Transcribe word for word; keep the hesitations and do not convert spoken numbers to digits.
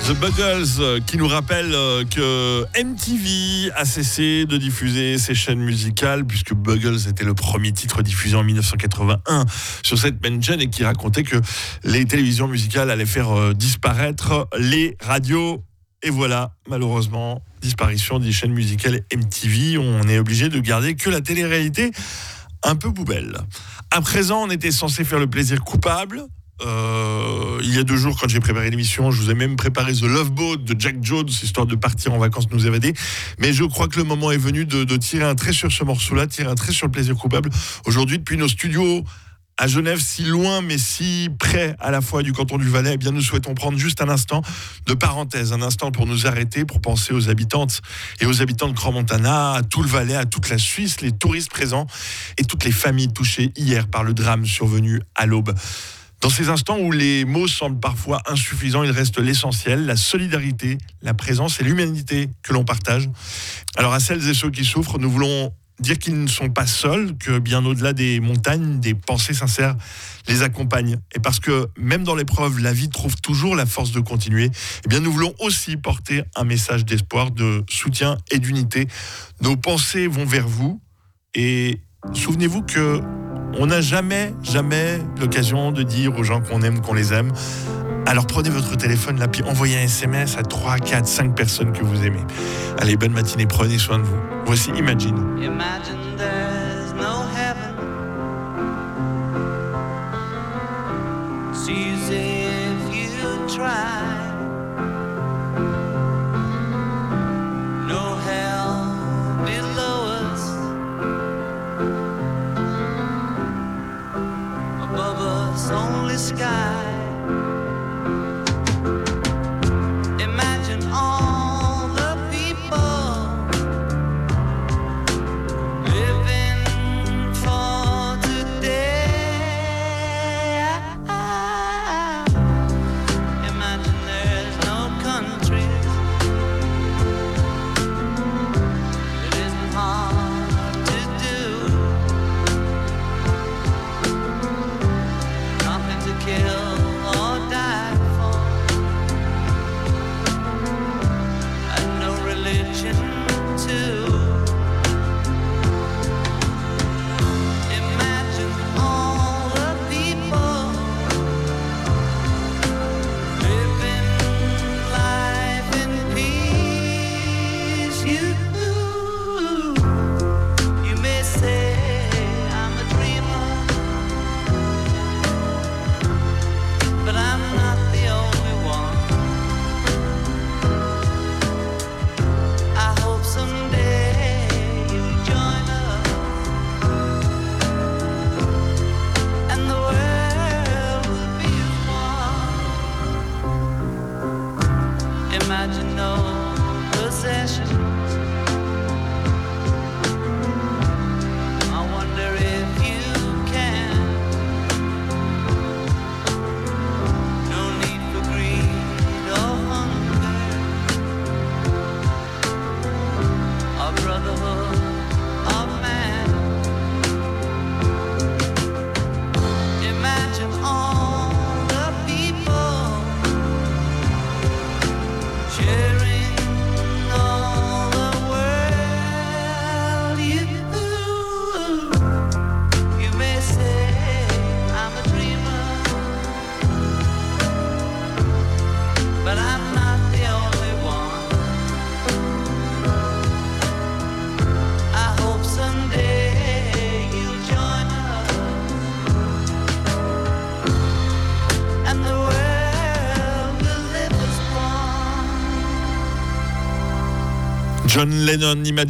The Buggles qui nous rappelle que M T V a cessé de diffuser ses chaînes musicales puisque Buggles était le premier titre diffusé en dix-neuf cent quatre-vingt-un sur cette même chaîne et qui racontait que les télévisions musicales allaient faire disparaître les radios. Et voilà, malheureusement, disparition des chaînes musicales M T V. On est obligé de garder que la télé-réalité un peu poubelle. À présent, on était censé faire le plaisir coupable. Euh, il y a deux jours, quand j'ai préparé l'émission, je vous ai même préparé The Love Boat de Jack Jones, histoire de partir en vacances, nous évader. Mais je crois que le moment est venu de, de tirer un trait sur ce morceau-là, tirer un trait sur le plaisir coupable. Aujourd'hui, depuis nos studios à Genève, si loin mais si près à la fois du canton du Valais, eh bien nous souhaitons prendre juste un instant de parenthèse, un instant pour nous arrêter, pour penser aux habitantes et aux habitants de Crans-Montana, à tout le Valais, à toute la Suisse, les touristes présents et toutes les familles touchées hier par le drame survenu à l'aube. Dans ces instants où les mots semblent parfois insuffisants, il reste l'essentiel, la solidarité, la présence et l'humanité que l'on partage. Alors à celles et ceux qui souffrent, nous voulons dire qu'ils ne sont pas seuls, que bien au-delà des montagnes, des pensées sincères les accompagnent. Et parce que même dans l'épreuve, la vie trouve toujours la force de continuer, eh bien nous voulons aussi porter un message d'espoir, de soutien et d'unité. Nos pensées vont vers vous et souvenez-vous que on n'a jamais, jamais l'occasion de dire aux gens qu'on aime, qu'on les aime. Alors prenez votre téléphone là, puis envoyez un S M S à trois, quatre, cinq personnes que vous aimez. Allez, bonne matinée, prenez soin de vous. Voici Imagine. Imagine there's no heaven. It's easy if you try. No hell below us. Above us only sky. Imagine no possessions. I wonder if you can. No need for greed or hunger. A brotherhood of man. Imagine all the people sharing all the world. You, you may say I'm a dreamer, but I'm not the only one. I hope someday you'll join us, and the world will live as one. John Lennon, Imagine.